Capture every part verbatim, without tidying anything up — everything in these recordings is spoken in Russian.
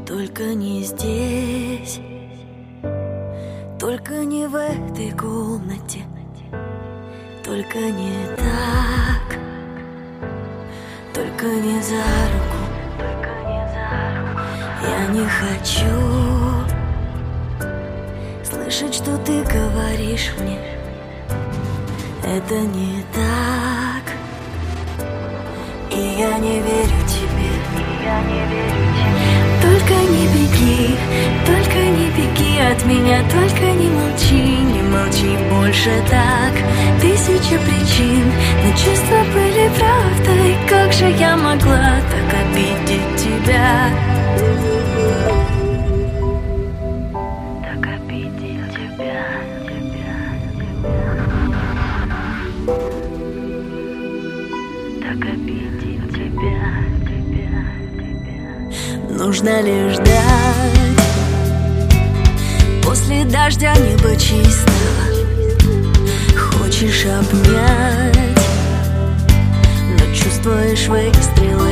Только не здесь, только не в этой комнате, только не так, только не за руку, только не за руку. Я не хочу слышать, что ты говоришь мне. Это не так, и я не верю тебе, и я не верю тебе. Только не беги, только не беги от меня, только не молчи, не молчи больше так. Тысяча причин, но чувства были правдой. Как же я могла так обидеть тебя? Так обидеть тебя, тебя, тебя. Так обидеть тебя, тебя, тебя. Нужно лишь ждать. После дождя небо чистого хочешь обнять, но чувствуешь выстрелы.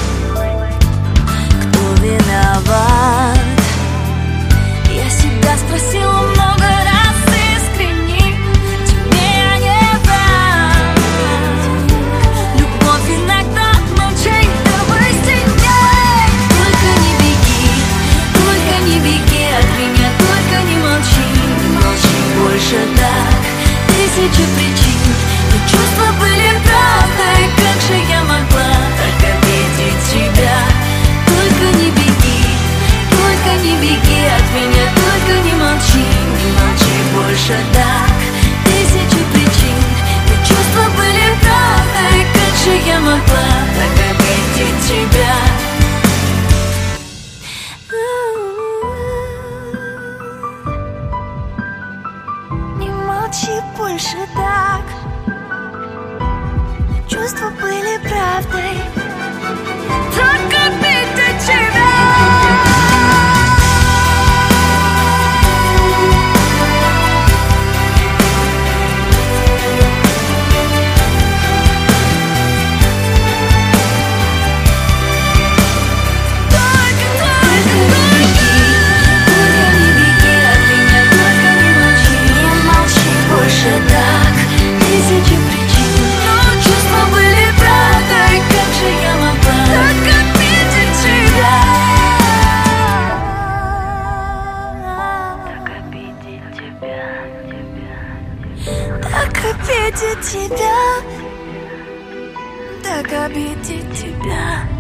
Кто виноват? Я себя спросила много раз искренне. Тебе я не дам. Любовь иногда молчит до истине. Только не беги, только не беги от меня, только не молчи, не молчи больше так. Тысячи причин, но чувства были правдой. Как же я могла так обидеть тебя? Только не беги, только не беги от меня, только не молчи, не молчи больше так. Тысячи причин, но чувства были правдой. Как же я могла так обидеть тебя? Не молчи больше так. Чувства были правдой. Так обидеть тебя. Так обидеть тебя, так обидеть тебя.